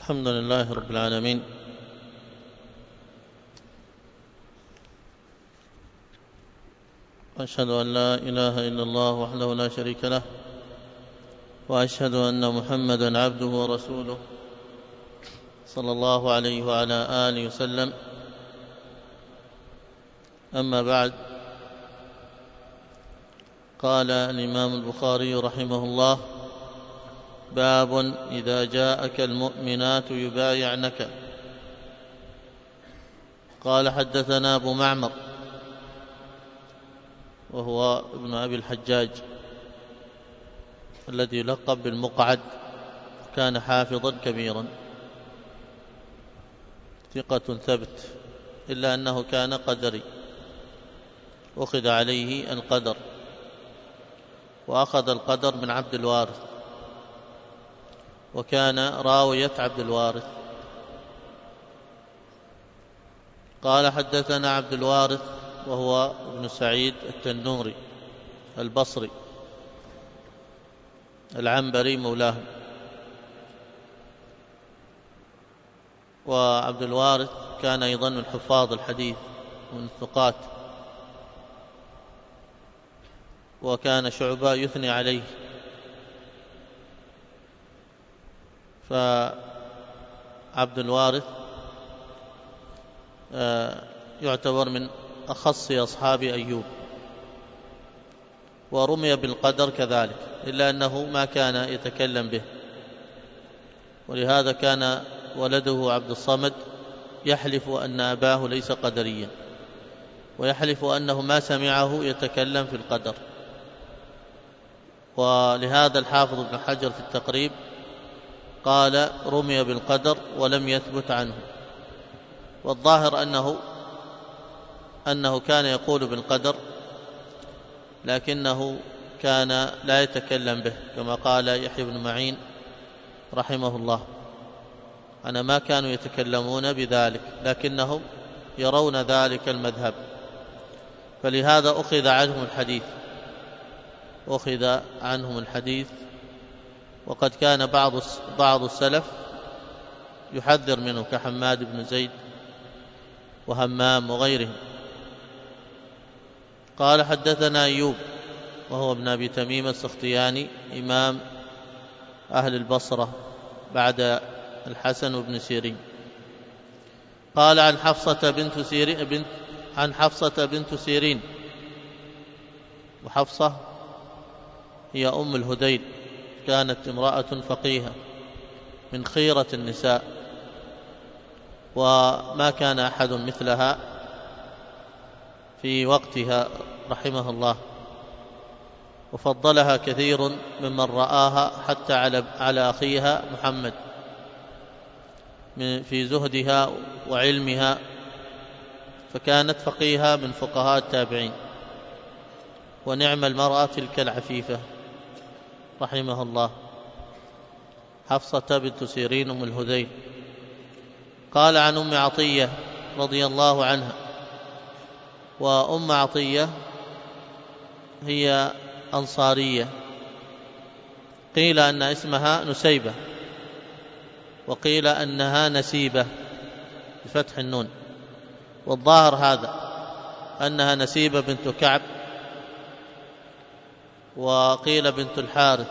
الحمد لله رب العالمين، وأشهد أن لا إله إلا الله وحده لا شريك له، وأشهد أن محمدًا عبده ورسوله صلى الله عليه وعلى آله وسلم. أما بعد، قال الإمام البخاري رحمه الله: باب إذا جاءك المؤمنات يبايعنك. قال: حدثنا أبو معمر وهو ابن أبي الحجاج الذي يلقب بالمقعد، كان حافظا كبيرا ثقة ثبت، إلا أنه كان قدري، أخذ عليه القدر، وأخذ القدر من عبد الوارث، وكان راوية عبد الوارث. قال: حدثنا عبد الوارث وهو ابن سعيد التنوري البصري العنبري مولاهم. وعبد الوارث كان أيضا من حفاظ الحديث ومن الثقات، وكان شعبة يثني عليه، فعبد الوارث يعتبر من أخص أصحاب أيوب، ورمي بالقدر كذلك، إلا أنه ما كان يتكلم به، ولهذا كان ولده عبد الصمد يحلف أن أباه ليس قدريا، ويحلف أنه ما سمعه يتكلم في القدر. ولهذا الحافظ ابن حجر في التقريب قال: رمي بالقدر ولم يثبت عنه. والظاهر أنه كان يقول بالقدر، لكنه كان لا يتكلم به، كما قال يحيى بن معين رحمه الله: أنا ما كانوا يتكلمون بذلك، لكنهم يرون ذلك المذهب، فلهذا أخذ عنهم الحديث. وقد كان بعض السلف يحذر منه، كحماد بن زيد وهمام وغيرهم. قال: حدثنا أيوب وهو ابن أبي تميم السختياني، إمام أهل البصرة بعد الحسن وابن سيرين. قال: عن حفصة بنت سيرين، وحفصة هي أم الهذيل، كانت امرأة فقيهة من خيرة النساء، وما كان أحد مثلها في وقتها رحمه الله، وفضلها كثير ممن رآها حتى على أخيها محمد في زهدها وعلمها، فكانت فقيهة من فقهاء التابعين. ونعم المرأة تلك العفيفة رحمه الله، حفصة بنت سيرين أم الهذيل. قال: عن أم عطية رضي الله عنها. وأم عطية هي أنصارية، قيل أن اسمها نسيبة، وقيل أنها نسيبة بفتح النون، والظاهر هذا أنها نسيبة بنت كعب، وقيل بنت الحارث،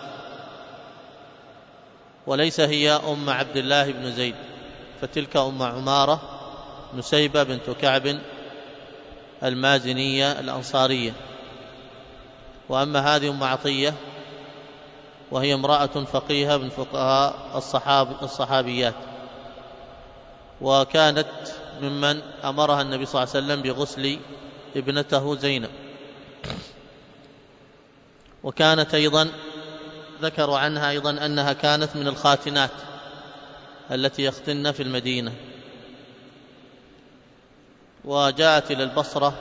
وليس هي أم عبد الله بن زيد، فتلك أم عمارة نسيبة بنت كعب المازنية الأنصارية. وأما هذه أم عطية وهي امرأة فقيهة من فقهاء الصحابيات، وكانت ممن أمرها النبي صلى الله عليه وسلم بغسل ابنته زينب. وكانت أيضا ذكروا عنها أيضا أنها كانت من الخاتنات التي يختن في المدينة. وجاءت إلى البصرة،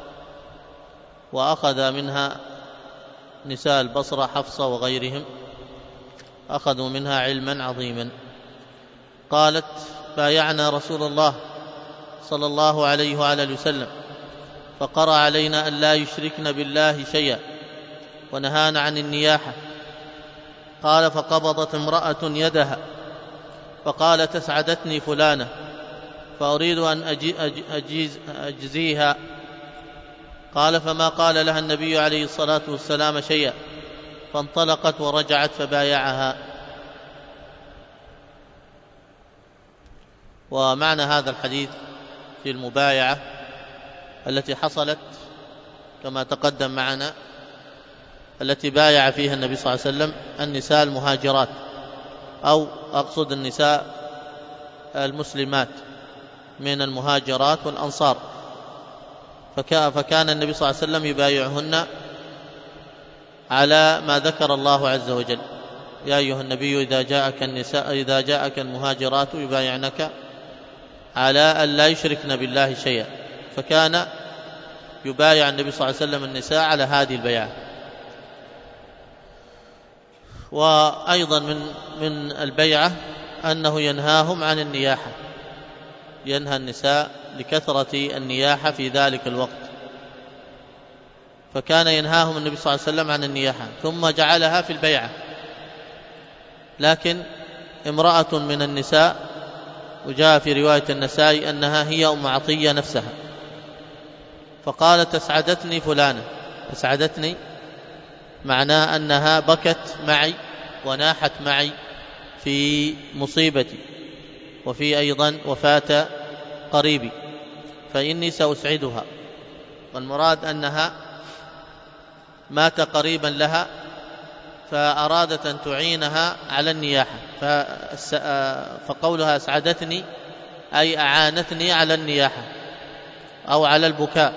وأخذ منها نساء البصرة حفصة وغيرهم، أخذوا منها علما عظيما. قالت: بايعنا رسول الله صلى الله عليه وآله وسلم، فقرأ علينا أن لا يشركن بالله شيئا، ونهانا عن النياحة. قال: فقبضت امرأة يدها فقالت: أسعدتني فلانة فأريد أن أجزيها. قال: فما قال لها النبي عليه الصلاة والسلام شيئا، فانطلقت ورجعت فبايعها. ومعنى هذا الحديث في المبايعة التي حصلت كما تقدم معنا، التي بايع فيها النبي صلى الله عليه وسلم النساء المهاجرات، أو أقصد النساء المسلمات من المهاجرات والأنصار، فكان النبي صلى الله عليه وسلم يبايعهن على ما ذكر الله عز وجل: يا أيها النبي إذا جاءك المهاجرات يبايعنك على أن لا يشركن بالله شيئا، فكان يبايع النبي صلى الله عليه وسلم النساء على هذه البيعة. وأيضا من البيعة أنه ينهاهم عن النياحة، ينهى النساء لكثرة النياحة في ذلك الوقت، فكان ينهاهم النبي صلى الله عليه وسلم عن النياحة، ثم جعلها في البيعة. لكن امرأة من النساء، وجاء في رواية النسائي أنها هي أم عطية نفسها، فقالت: أسعدتني فلانة. أسعدتني معناه أنها بكت معي وناحت معي في مصيبتي، وفي أيضا وفاة قريبي، فإني سأسعدها. والمراد أنها مات قريبا لها فأرادت أن تعينها على النياحة، فقولها أسعدتني أي أعانتني على النياحة أو على البكاء.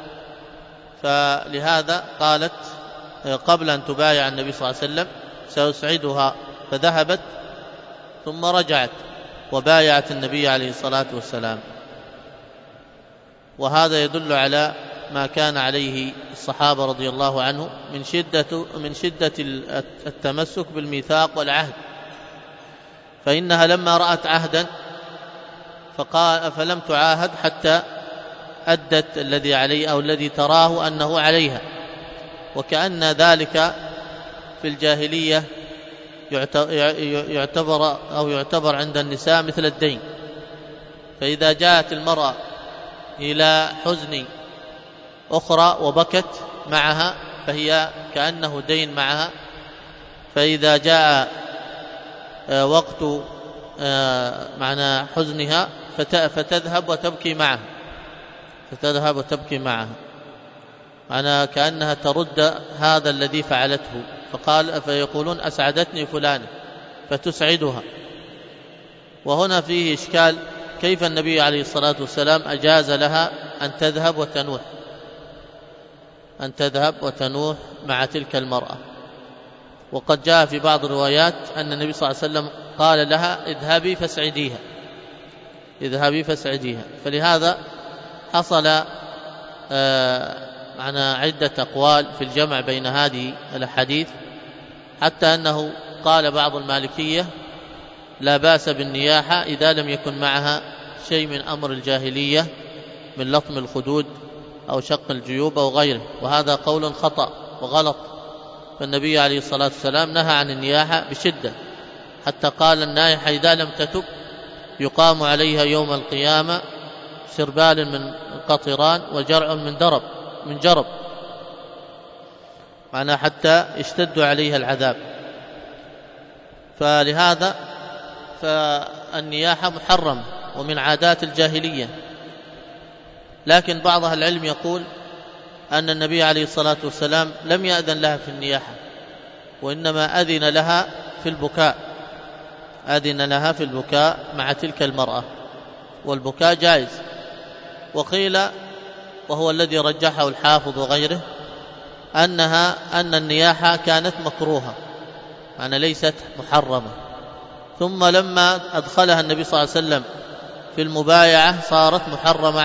فلهذا قالت قبل أن تبايع النبي صلى الله عليه وسلم: سأسعدها. فذهبت ثم رجعت وبايعت النبي عليه الصلاة والسلام. وهذا يدل على ما كان عليه الصحابة رضي الله عنهم من شدة التمسك بالميثاق والعهد، فإنها لما رأت عهدا فلم تعاهد حتى أدت الذي عليه أو الذي تراه أنه عليها. وكأن ذلك في الجاهلية يعتبر عند النساء مثل الدين، فإذا جاءت المرأة إلى حزن أخرى وبكت معها فهي كأنه دين معها، فإذا جاء وقت معنى حزنها فتذهب وتبكي معها، معنى كأنها ترد هذا الذي فعلته. فيقولون: أسعدتني فلانة، فتسعدها. وهنا فيه إشكال: كيف النبي عليه الصلاة والسلام أجاز لها أن تذهب وتنوح مع تلك المرأة؟ وقد جاء في بعض الروايات أن النبي صلى الله عليه وسلم قال لها: اذهبي فاسعديها. فلهذا حصل معنا عدة أقوال في الجمع بين هذه الأحاديث، حتى أنه قال بعض المالكية: لا بأس بالنياحة إذا لم يكن معها شيء من أمر الجاهلية من لطم الخدود أو شق الجيوب أو غيره، وهذا قول خطأ وغلط. فالنبي عليه الصلاة والسلام نهى عن النياحة بشدة، حتى قال: النائحة إذا لم تتب يقام عليها يوم القيامة سربال من قطران وجرع من جرب، معناه حتى يشتد عليها العذاب. فلهذا فالنياحة محرم ومن عادات الجاهلية. لكن بعض أهل العلم يقول أن النبي عليه الصلاة والسلام لم يأذن لها في النياحة، وإنما أذن لها في البكاء مع تلك المرأة، والبكاء جائز. وقيل، وهو الذي رجحه الحافظ وغيره، أن النياحة كانت مكروهة، معنى ليست محرمة، ثم لما أدخلها النبي صلى الله عليه وسلم في المبايعة صارت محرمة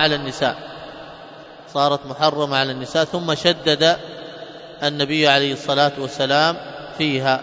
على النساء، ثم شدد النبي عليه الصلاة والسلام فيها.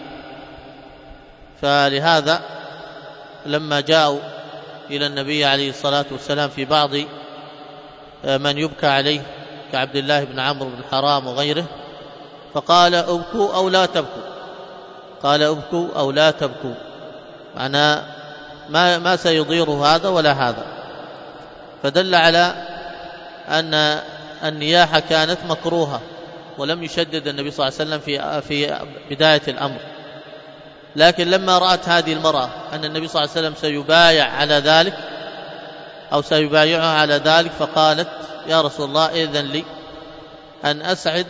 فلهذا لما جاءوا إلى النبي عليه الصلاة والسلام في بعض من يبكى عليه كعبد الله بن عمرو بن حرام وغيره، فقال: ابكوا أو لا تبكوا، معنى ما سيضير هذا ولا هذا. فدل على أن النياحة كانت مكروهة، ولم يشدد النبي صلى الله عليه وسلم في بداية الأمر. لكن لما رأت هذه المرأة أن النبي صلى الله عليه وسلم سيبايع على ذلك أو سيبايعها على ذلك، فقالت: يا رسول الله إذن لي أن أسعد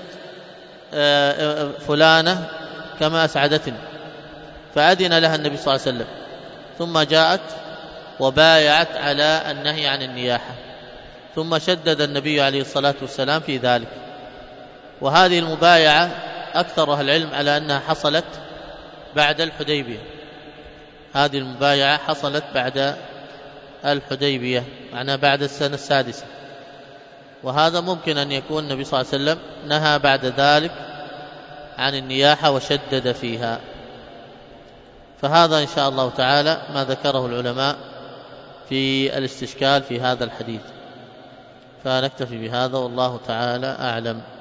فلانة كما أسعدتني. فأذن لها النبي صلى الله عليه وسلم، ثم جاءت وبايعت على النهي عن النياحة، ثم شدد النبي عليه الصلاة والسلام في ذلك. وهذه المبايعة أكثر أهل العلم على أنها حصلت بعد الحديبية. هذه المبايعة حصلت بعد الحديبية، معناها بعد السنة السادسة. وهذا ممكن أن يكون النبي صلى الله عليه وسلم نهى بعد ذلك عن النياحة وشدد فيها. فهذا إن شاء الله تعالى ما ذكره العلماء في الاستشكال في هذا الحديث. فنكتفي بهذا، والله تعالى أعلم.